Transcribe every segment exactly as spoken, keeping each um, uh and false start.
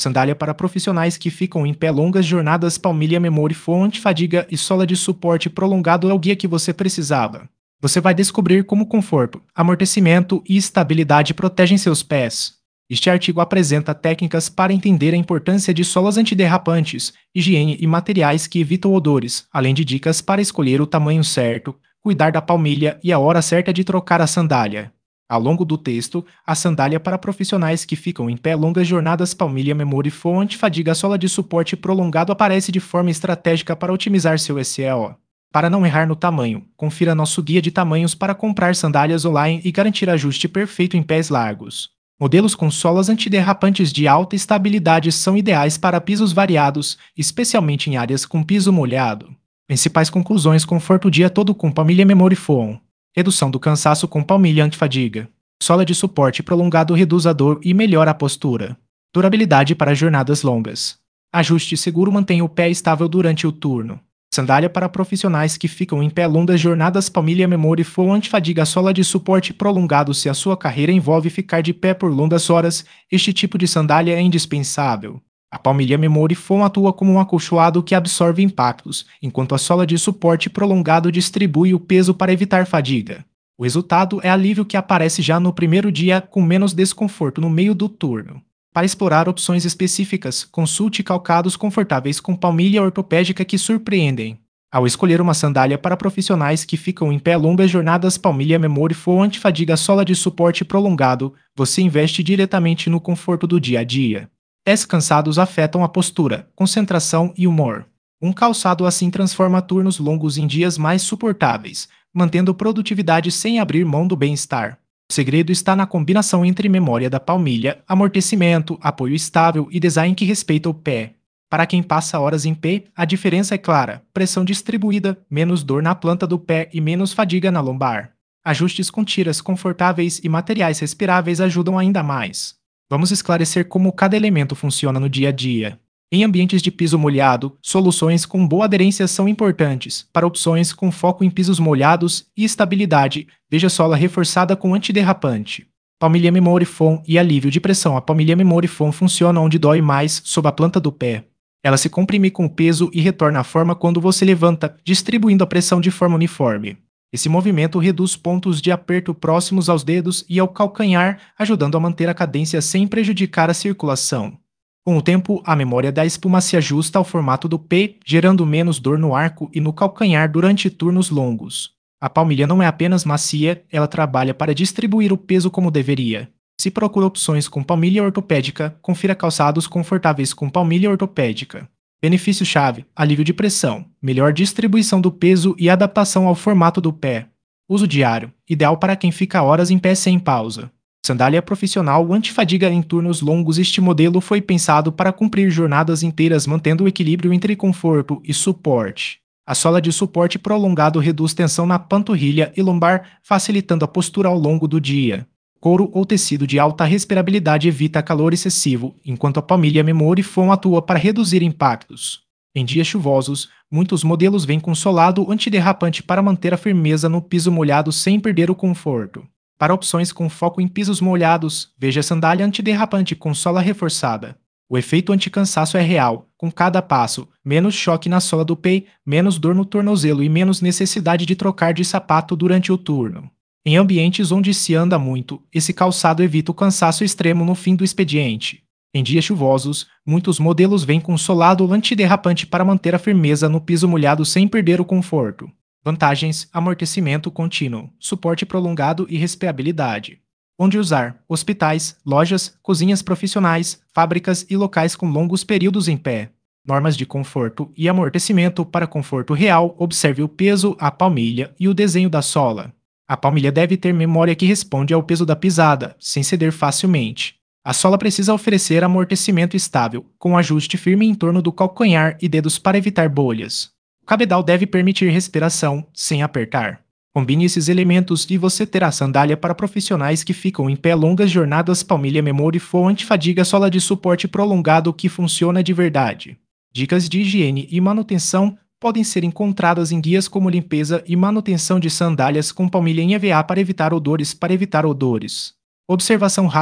Sandália para profissionais que ficam em pé longas jornadas. Palmilha Memory Foam antifadiga e sola de suporte prolongado é o guia que você precisava. Você vai descobrir como conforto, amortecimento e estabilidade protegem seus pés. Este artigo apresenta técnicas para entender a importância de solas antiderrapantes, higiene e materiais que evitam odores, além de dicas para escolher o tamanho certo, cuidar da palmilha e a hora certa de trocar a sandália. Ao longo do texto, a sandália para profissionais que ficam em pé longas jornadas. Palmilha Memory Foam antifadiga sola de suporte prolongado aparece de forma estratégica para otimizar seu S E O. Para não errar no tamanho, confira nosso guia de tamanhos para comprar sandálias online e garantir ajuste perfeito em pés largos. Modelos com solas antiderrapantes de alta estabilidade são ideais para pisos variados, especialmente em áreas com piso molhado. Principais conclusões: conforto o dia todo com Palmilha Memory Foam. Redução do cansaço com palmilha antifadiga. Sola de suporte prolongado reduz a dor e melhora a postura. Durabilidade para jornadas longas. Ajuste seguro mantém o pé estável durante o turno. Sandália para profissionais que ficam em pé longas jornadas. Palmilha Memory Foam antifadiga sola de suporte prolongado. Se a sua carreira envolve ficar de pé por longas horas, este tipo de sandália é indispensável. A Palmilha Memory Foam atua como um acolchoado que absorve impactos, enquanto a sola de suporte prolongado distribui o peso para evitar fadiga. O resultado é alívio que aparece já no primeiro dia, com menos desconforto no meio do turno. Para explorar opções específicas, consulte calcados confortáveis com palmilha ortopédica que surpreendem. Ao escolher uma sandália para profissionais que ficam em pé longas jornadas. Palmilha Memory Foam antifadiga sola de suporte prolongado, você investe diretamente no conforto do dia a dia. Pés cansados afetam a postura, concentração e humor. Um calçado assim transforma turnos longos em dias mais suportáveis, mantendo produtividade sem abrir mão do bem-estar. O segredo está na combinação entre memória da palmilha, amortecimento, apoio estável e design que respeita o pé. Para quem passa horas em pé, a diferença é clara: pressão distribuída, menos dor na planta do pé e menos fadiga na lombar. Ajustes com tiras confortáveis e materiais respiráveis ajudam ainda mais. Vamos esclarecer como cada elemento funciona no dia a dia. Em ambientes de piso molhado, soluções com boa aderência são importantes. Para opções com foco em pisos molhados e estabilidade, veja sola reforçada com antiderrapante. Palmilha Memory Foam e alívio de pressão. A Palmilha Memory Foam funciona onde dói mais, sob a planta do pé. Ela se comprime com o peso e retorna à forma quando você levanta, distribuindo a pressão de forma uniforme. Esse movimento reduz pontos de aperto próximos aos dedos e ao calcanhar, ajudando a manter a cadência sem prejudicar a circulação. Com o tempo, a memória da espuma se ajusta ao formato do pé, gerando menos dor no arco e no calcanhar durante turnos longos. A palmilha não é apenas macia, ela trabalha para distribuir o peso como deveria. Se procura opções com palmilha ortopédica, confira calçados confortáveis com palmilha ortopédica. Benefício-chave: alívio de pressão, melhor distribuição do peso e adaptação ao formato do pé. Uso diário, ideal para quem fica horas em pé sem pausa. Sandália profissional antifadiga em turnos longos. Este modelo foi pensado para cumprir jornadas inteiras, mantendo o equilíbrio entre conforto e suporte. A sola de suporte prolongado reduz tensão na panturrilha e lombar, facilitando a postura ao longo do dia. Couro ou tecido de alta respirabilidade evita calor excessivo, enquanto a Palmilha Memory Foam atua para reduzir impactos. Em dias chuvosos, muitos modelos vêm com solado antiderrapante para manter a firmeza no piso molhado sem perder o conforto. Para opções com foco em pisos molhados, veja a sandália antiderrapante com sola reforçada. O efeito anticansaço é real, com cada passo, menos choque na sola do pé, menos dor no tornozelo e menos necessidade de trocar de sapato durante o turno. Em ambientes onde se anda muito, esse calçado evita o cansaço extremo no fim do expediente. Em dias chuvosos, muitos modelos vêm com solado antiderrapante para manter a firmeza no piso molhado sem perder o conforto. Vantagens: amortecimento contínuo, suporte prolongado e respirabilidade. Onde usar: hospitais, lojas, cozinhas profissionais, fábricas e locais com longos períodos em pé. Normas de conforto e amortecimento. Para conforto real, observe o peso, a palmilha e o desenho da sola. A palmilha deve ter memória que responde ao peso da pisada, sem ceder facilmente. A sola precisa oferecer amortecimento estável, com ajuste firme em torno do calcanhar e dedos para evitar bolhas. O cabedal deve permitir respiração, sem apertar. Combine esses elementos e você terá sandália para profissionais que ficam em pé longas jornadas. Palmilha Memory Foam antifadiga sola de suporte prolongado que funciona de verdade. Dicas de higiene e manutenção podem ser encontradas em guias como limpeza e manutenção de sandálias com palmilha em E V A para evitar odores. Para evitar odores. Observação rápida: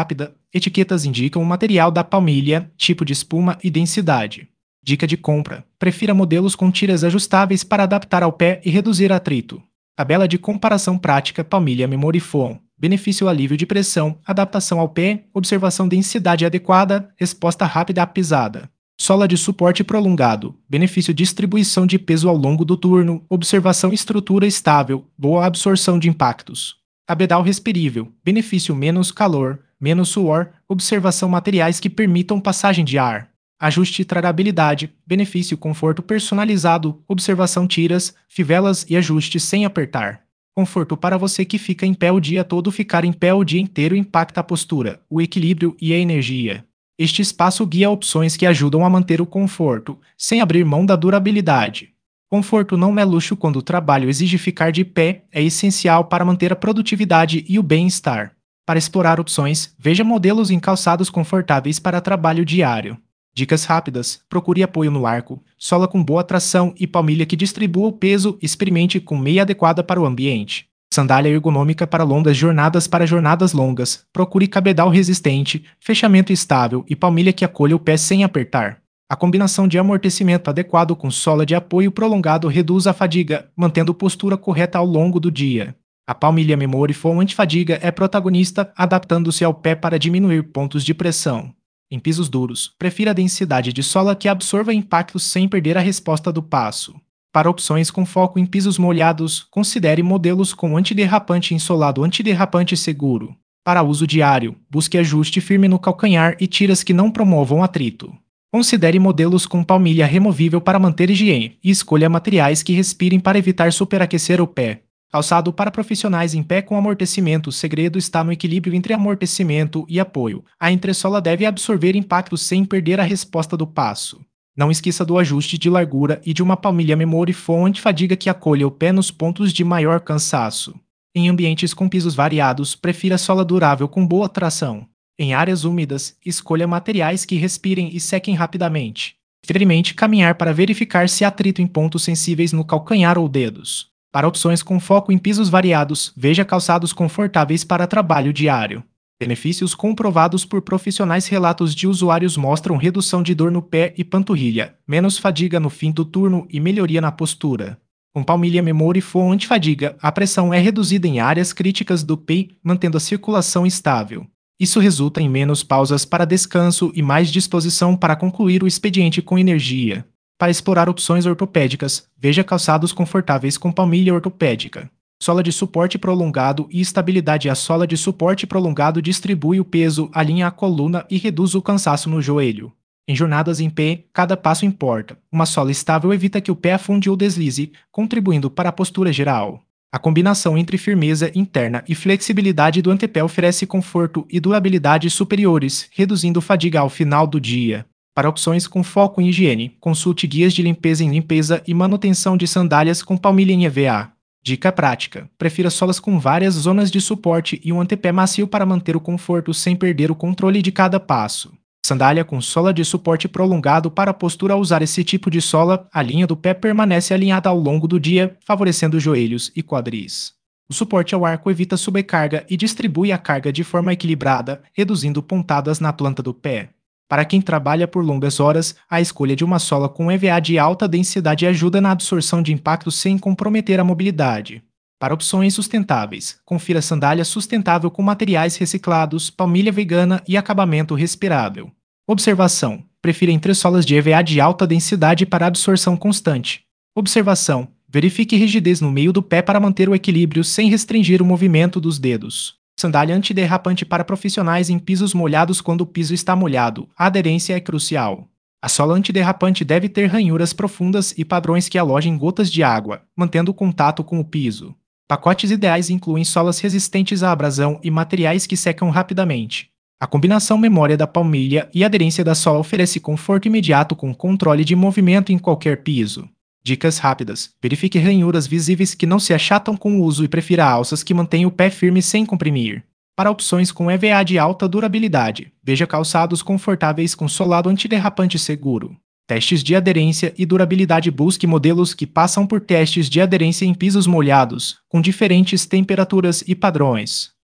Etiquetas indicam o material da palmilha, tipo de espuma e densidade. Dica de compra: prefira modelos com tiras ajustáveis para adaptar ao pé e reduzir atrito. Tabela de comparação prática Palmilha Memory Foam. Benefício: alívio de pressão, adaptação ao pé, observação densidade adequada, resposta rápida à pisada. Sola de suporte prolongado. Benefício: distribuição de peso ao longo do turno, observação estrutura estável, boa absorção de impactos. Cabedal respirível. Benefício: menos calor, menos suor, observação materiais que permitam passagem de ar. Ajuste e tragabilidade. Benefício: conforto personalizado, observação tiras, fivelas e ajustes sem apertar. Conforto para você que fica em pé o dia todo. Ficar em pé o dia inteiro impacta a postura, o equilíbrio e a energia. Este espaço guia opções que ajudam a manter o conforto, sem abrir mão da durabilidade. Conforto não é luxo quando o trabalho exige ficar de pé, é essencial para manter a produtividade e o bem-estar. Para explorar opções, veja modelos em calçados confortáveis para trabalho diário. Dicas rápidas: procure apoio no arco, sola com boa tração e palmilha que distribua o peso. Experimente com meia adequada para o ambiente. Sandália ergonômica para longas jornadas. Para jornadas longas, procure cabedal resistente, fechamento estável e palmilha que acolha o pé sem apertar. A combinação de amortecimento adequado com sola de apoio prolongado reduz a fadiga, mantendo postura correta ao longo do dia. A Palmilha Memory Foam Antifadiga é protagonista, adaptando-se ao pé para diminuir pontos de pressão. Em pisos duros, prefira a densidade de sola que absorva impactos sem perder a resposta do passo. Para opções com foco em pisos molhados, considere modelos com antiderrapante insolado antiderrapante seguro. Para uso diário, busque ajuste firme no calcanhar e tiras que não promovam atrito. Considere modelos com palmilha removível para manter higiene e escolha materiais que respirem para evitar superaquecer o pé. Calçado para profissionais em pé com amortecimento. O segredo está no equilíbrio entre amortecimento e apoio. A entressola deve absorver impactos sem perder a resposta do passo. Não esqueça do ajuste de largura e de uma palmilha Memory Foam Antifadiga que acolha o pé nos pontos de maior cansaço. Em ambientes com pisos variados, prefira sola durável com boa tração. Em áreas úmidas, escolha materiais que respirem e sequem rapidamente. Experimente caminhar para verificar se há atrito em pontos sensíveis no calcanhar ou dedos. Para opções com foco em pisos variados, veja calçados confortáveis para trabalho diário. Benefícios comprovados por profissionais. Relatos de usuários mostram redução de dor no pé e panturrilha, menos fadiga no fim do turno e melhoria na postura. Com Palmilha Memory Foam Antifadiga, a pressão é reduzida em áreas críticas do pé, mantendo a circulação estável. Isso resulta em menos pausas para descanso e mais disposição para concluir o expediente com energia. Para explorar opções ortopédicas, veja calçados confortáveis com palmilha ortopédica. Sola de suporte prolongado e estabilidade. A sola de suporte prolongado distribui o peso, alinha a coluna e reduz o cansaço no joelho. Em jornadas em pé, cada passo importa. Uma sola estável evita que o pé afunde ou deslize, contribuindo para a postura geral. A combinação entre firmeza interna e flexibilidade do antepé oferece conforto e durabilidade superiores, reduzindo fadiga ao final do dia. Para opções com foco em higiene, consulte guias de limpeza em limpeza e manutenção de sandálias com palmilha em E V A. Dica prática: prefira solas com várias zonas de suporte e um antepé macio para manter o conforto sem perder o controle de cada passo. Sandália com sola de suporte prolongado. Para a postura, ao usar esse tipo de sola, a linha do pé permanece alinhada ao longo do dia, favorecendo joelhos e quadris. O suporte ao arco evita sobrecarga e distribui a carga de forma equilibrada, reduzindo pontadas na planta do pé. Para quem trabalha por longas horas, a escolha de uma sola com E V A de alta densidade ajuda na absorção de impactos sem comprometer a mobilidade. Para opções sustentáveis, confira sandália sustentável com materiais reciclados, palmilha vegana e acabamento respirável. Observação: prefira entressolas de E V A de alta densidade para absorção constante. Observação: verifique rigidez no meio do pé para manter o equilíbrio sem restringir o movimento dos dedos. Sandália antiderrapante para profissionais em pisos molhados. Quando o piso está molhado, a aderência é crucial. A sola antiderrapante deve ter ranhuras profundas e padrões que alojem gotas de água, mantendo o contato com o piso. Pacotes ideais incluem solas resistentes à abrasão e materiais que secam rapidamente. A combinação memória da palmilha e aderência da sola oferece conforto imediato com controle de movimento em qualquer piso. Dicas rápidas: verifique ranhuras visíveis que não se achatam com o uso e prefira alças que mantêm o pé firme sem comprimir. Para opções com E V A de alta durabilidade, veja calçados confortáveis com solado antiderrapante seguro. Testes de aderência e durabilidade. Busque modelos que passam por testes de aderência em pisos molhados, com diferentes temperaturas e padrões.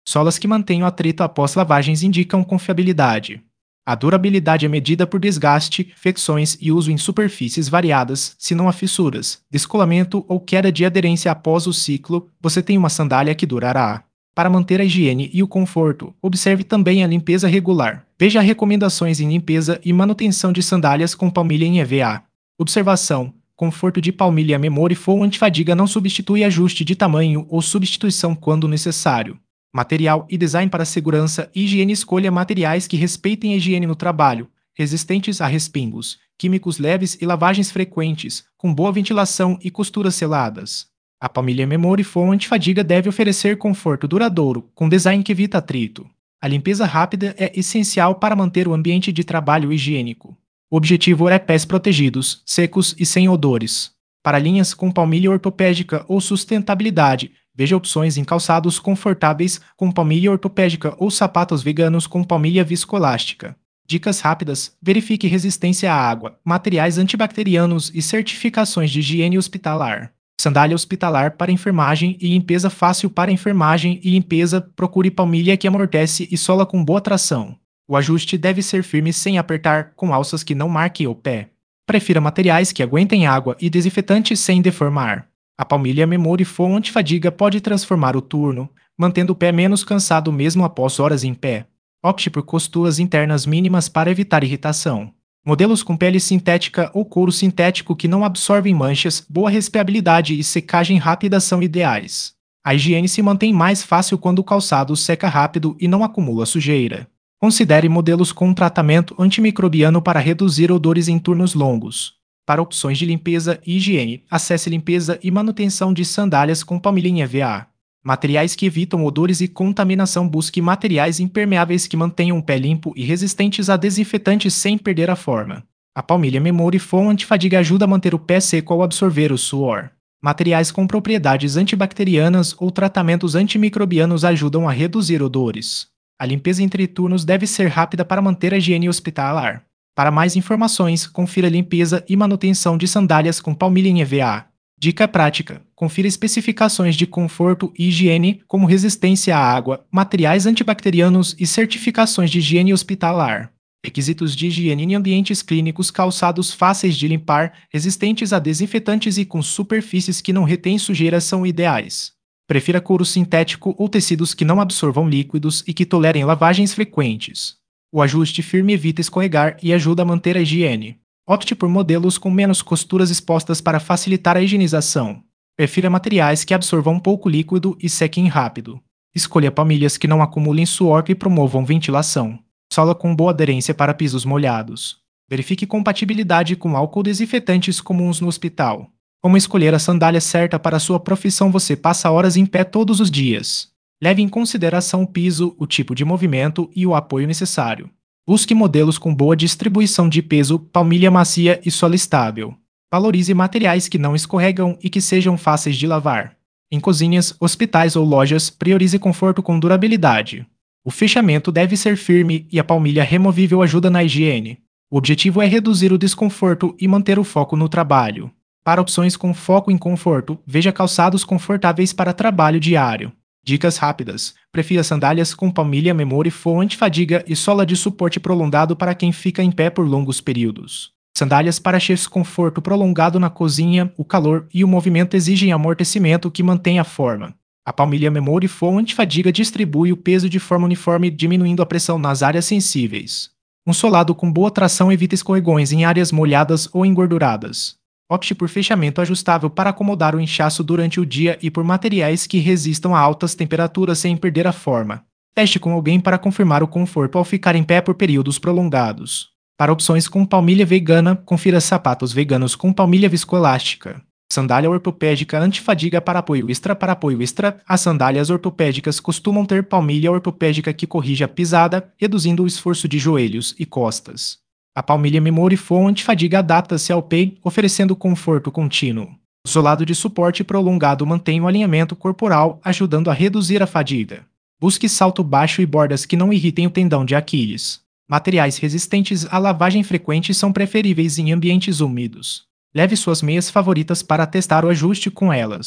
Solas que mantêm o atrito após lavagens indicam confiabilidade. A durabilidade é medida por desgaste, fricções e uso em superfícies variadas, se não há fissuras, descolamento ou queda de aderência após o ciclo, você tem uma sandália que durará. Para manter a higiene e o conforto, observe também a limpeza regular. Veja recomendações em limpeza e manutenção de sandálias com palmilha em E V A. Observação: conforto de palmilha memory foam antifadiga não substitui ajuste de tamanho ou substituição quando necessário. Material e design para segurança e higiene. Escolha materiais que respeitem a higiene no trabalho, resistentes a respingos, químicos leves e lavagens frequentes, com boa ventilação e costuras seladas. A palmilha memory foam antifadiga deve oferecer conforto duradouro, com design que evita atrito. A limpeza rápida é essencial para manter o ambiente de trabalho higiênico. O objetivo é pés protegidos, secos e sem odores. Para linhas com palmilha ortopédica ou sustentabilidade, veja opções em calçados confortáveis com palmilha ortopédica ou sapatos veganos com palmilha viscoelástica. Dicas rápidas: verifique resistência à água, materiais antibacterianos e certificações de higiene hospitalar. Sandália hospitalar para enfermagem e limpeza fácil. Para enfermagem e limpeza, procure palmilha que amortece e sola com boa tração. O ajuste deve ser firme sem apertar, com alças que não marquem o pé. Prefira materiais que aguentem água e desinfetante sem deformar. A palmilha memory foam antifadiga pode transformar o turno, mantendo o pé menos cansado mesmo após horas em pé. Opte por costuras internas mínimas para evitar irritação. Modelos com pele sintética ou couro sintético que não absorvem manchas, boa respirabilidade e secagem rápida são ideais. A higiene se mantém mais fácil quando o calçado seca rápido e não acumula sujeira. Considere modelos com tratamento antimicrobiano para reduzir odores em turnos longos. Para opções de limpeza e higiene, acesse limpeza e manutenção de sandálias com palmilha em E V A. Materiais que evitam odores e contaminação. Busque materiais impermeáveis que mantenham o pé limpo e resistentes a desinfetantes sem perder a forma. A palmilha memory foam antifadiga ajuda a manter o pé seco ao absorver o suor. Materiais com propriedades antibacterianas ou tratamentos antimicrobianos ajudam a reduzir odores. A limpeza entre turnos deve ser rápida para manter a higiene hospitalar. Para mais informações, confira limpeza e manutenção de sandálias com palmilha em E V A. Dica prática: confira especificações de conforto e higiene, como resistência à água, materiais antibacterianos e certificações de higiene hospitalar. Requisitos de higiene em ambientes clínicos: calçados fáceis de limpar, resistentes a desinfetantes e com superfícies que não retêm sujeira são ideais. Prefira couro sintético ou tecidos que não absorvam líquidos e que tolerem lavagens frequentes. O ajuste firme evita escorregar e ajuda a manter a higiene. Opte por modelos com menos costuras expostas para facilitar a higienização. Prefira materiais que absorvam pouco líquido e sequem rápido. Escolha palmilhas que não acumulem suor e promovam ventilação. Sola com boa aderência para pisos molhados. Verifique compatibilidade com álcool desinfetantes comuns no hospital. Como escolher a sandália certa para sua profissão? Você passa horas em pé todos os dias. Leve em consideração o piso, o tipo de movimento e o apoio necessário. Busque modelos com boa distribuição de peso, palmilha macia e sola estável. Valorize materiais que não escorregam e que sejam fáceis de lavar. Em cozinhas, hospitais ou lojas, priorize conforto com durabilidade. O fechamento deve ser firme e a palmilha removível ajuda na higiene. O objetivo é reduzir o desconforto e manter o foco no trabalho. Para opções com foco em conforto, veja calçados confortáveis para trabalho diário. Dicas rápidas: prefira sandálias com palmilha memory foam antifadiga e sola de suporte prolongado para quem fica em pé por longos períodos. Sandálias para chefes. Conforto prolongado na cozinha, o calor e o movimento exigem amortecimento que mantém a forma. A palmilha memory foam antifadiga distribui o peso de forma uniforme, diminuindo a pressão nas áreas sensíveis. Um solado com boa tração evita escorregões em áreas molhadas ou engorduradas. Opte por fechamento ajustável para acomodar o inchaço durante o dia e por materiais que resistam a altas temperaturas sem perder a forma. Teste com alguém para confirmar o conforto ao ficar em pé por períodos prolongados. Para opções com palmilha vegana, confira sapatos veganos com palmilha viscoelástica. Sandália ortopédica antifadiga para apoio extra. Para apoio extra, as sandálias ortopédicas costumam ter palmilha ortopédica que corrige a pisada, reduzindo o esforço de joelhos e costas. A palmilha memory foam antifadiga adapta-se ao pé, oferecendo conforto contínuo. O solado de suporte prolongado mantém o alinhamento corporal, ajudando a reduzir a fadiga. Busque salto baixo e bordas que não irritem o tendão de Aquiles. Materiais resistentes à lavagem frequente são preferíveis em ambientes úmidos. Leve suas meias favoritas para testar o ajuste com elas.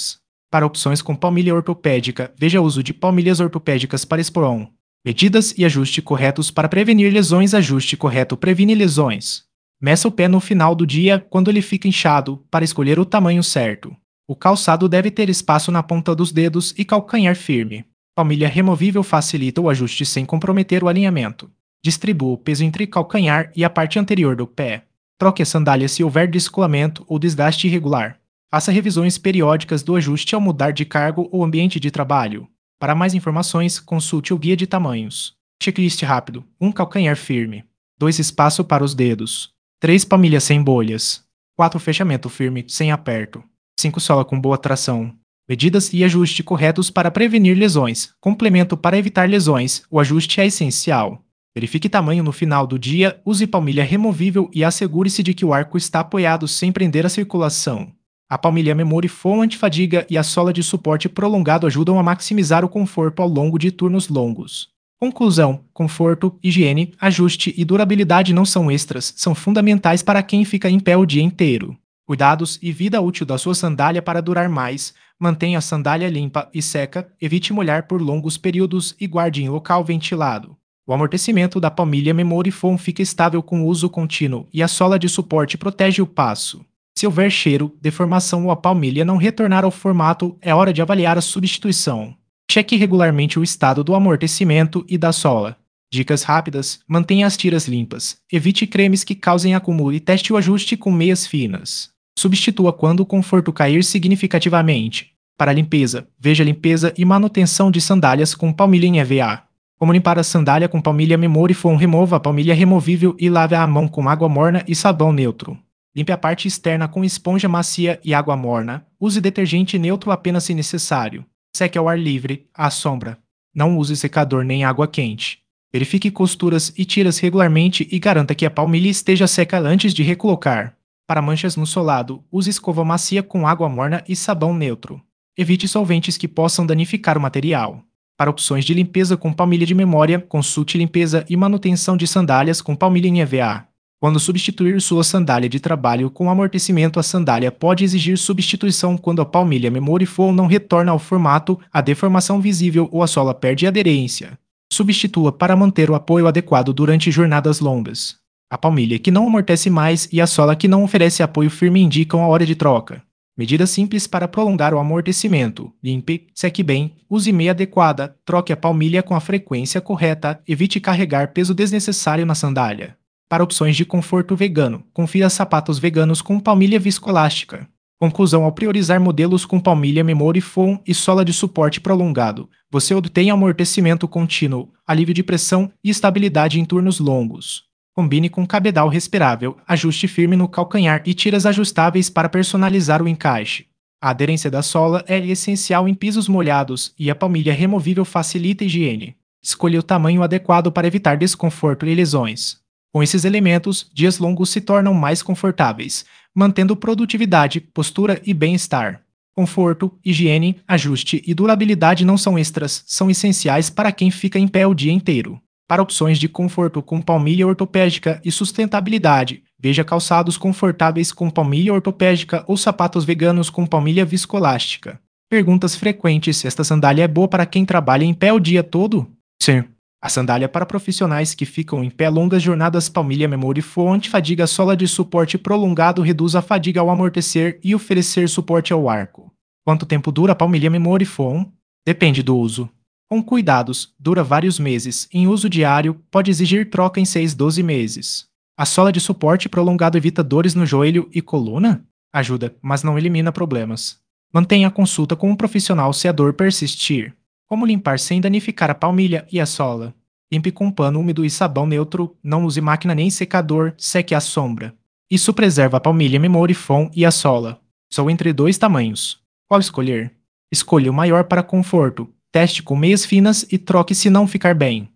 Para opções com palmilha ortopédica, veja o uso de palmilhas ortopédicas para Esporon. Medidas e ajuste corretos para prevenir lesões. Ajuste correto previne lesões. Meça o pé no final do dia, quando ele fica inchado, para escolher o tamanho certo. O calçado deve ter espaço na ponta dos dedos e calcanhar firme. Palmilha removível facilita o ajuste sem comprometer o alinhamento. Distribua o peso entre calcanhar e a parte anterior do pé. Troque a sandália se houver descolamento ou desgaste irregular. Faça revisões periódicas do ajuste ao mudar de cargo ou ambiente de trabalho. Para mais informações, consulte o guia de tamanhos. Checklist rápido. um Calcanhar firme. dois Espaço para os dedos. três Palmilha sem bolhas. quatro Fechamento firme, sem aperto. cinco Sola com boa tração. Medidas e ajuste corretos para prevenir lesões. Complemento para evitar lesões. O ajuste é essencial. Verifique tamanho no final do dia, use palmilha removível e assegure-se de que o arco está apoiado sem prender a circulação. A palmilha Memory Foam antifadiga e a sola de suporte prolongado ajudam a maximizar o conforto ao longo de turnos longos. Conclusão: conforto, higiene, ajuste e durabilidade não são extras, são fundamentais para quem fica em pé o dia inteiro. Cuidados e vida útil da sua sandália para durar mais. Mantenha a sandália limpa e seca, evite molhar por longos períodos e guarde em local ventilado. O amortecimento da palmilha Memory Foam fica estável com o uso contínuo e a sola de suporte protege o passo. Se houver cheiro, deformação ou a palmilha não retornar ao formato, é hora de avaliar a substituição. Cheque regularmente o estado do amortecimento e da sola. Dicas rápidas: mantenha as tiras limpas, evite cremes que causem acúmulo e teste o ajuste com meias finas. Substitua quando o conforto cair significativamente. Para limpeza, veja limpeza e manutenção de sandálias com palmilha em E V A. Como limpar a sandália com palmilha Memory Foam? Remova a palmilha removível e lave a mão com água morna e sabão neutro. Limpe a parte externa com esponja macia e água morna. Use detergente neutro apenas se necessário. Seque ao ar livre, à sombra. Não use secador nem água quente. Verifique costuras e tiras regularmente e garanta que a palmilha esteja seca antes de recolocar. Para manchas no solado, use escova macia com água morna e sabão neutro. Evite solventes que possam danificar o material. Para opções de limpeza com palmilha de memória, consulte limpeza e manutenção de sandálias com palmilha em E V A. Quando substituir sua sandália de trabalho com amortecimento, a sandália pode exigir substituição quando a palmilha Memory Foam não retorna ao formato, a deformação visível ou a sola perde aderência. Substitua para manter o apoio adequado durante jornadas longas. A palmilha que não amortece mais e a sola que não oferece apoio firme indicam a hora de troca. Medidas simples para prolongar o amortecimento. Limpe, seque bem, use meia adequada, troque a palmilha com a frequência correta, evite carregar peso desnecessário na sandália. Para opções de conforto vegano, confira sapatos veganos com palmilha viscoelástica. Conclusão: ao priorizar modelos com palmilha Memory Foam e sola de suporte prolongado, você obtém amortecimento contínuo, alívio de pressão e estabilidade em turnos longos. Combine com cabedal respirável, ajuste firme no calcanhar e tiras ajustáveis para personalizar o encaixe. A aderência da sola é essencial em pisos molhados e a palmilha removível facilita a higiene. Escolha o tamanho adequado para evitar desconforto e lesões. Com esses elementos, dias longos se tornam mais confortáveis, mantendo produtividade, postura e bem-estar. Conforto, higiene, ajuste e durabilidade não são extras, são essenciais para quem fica em pé o dia inteiro. Para opções de conforto com palmilha ortopédica e sustentabilidade, veja calçados confortáveis com palmilha ortopédica ou sapatos veganos com palmilha viscoelástica. Perguntas frequentes: esta sandália é boa para quem trabalha em pé o dia todo? Sim. A sandália para profissionais que ficam em pé longas jornadas palmilha Memory Foam antifadiga sola de suporte prolongado reduz a fadiga ao amortecer e oferecer suporte ao arco. Quanto tempo dura a palmilha Memory Foam? Depende do uso. Com cuidados, dura vários meses. Em uso diário, pode exigir troca em seis a doze meses. A sola de suporte prolongado evita dores no joelho e coluna? Ajuda, mas não elimina problemas. Mantenha a consulta com um profissional se a dor persistir. Como limpar sem danificar a palmilha e a sola? Limpe com pano úmido e sabão neutro, não use máquina nem secador, seque à sombra. Isso preserva a palmilha Memory Foam e a sola. São entre dois tamanhos. Qual escolher? Escolha o maior para conforto. Teste com meias finas e troque se não ficar bem.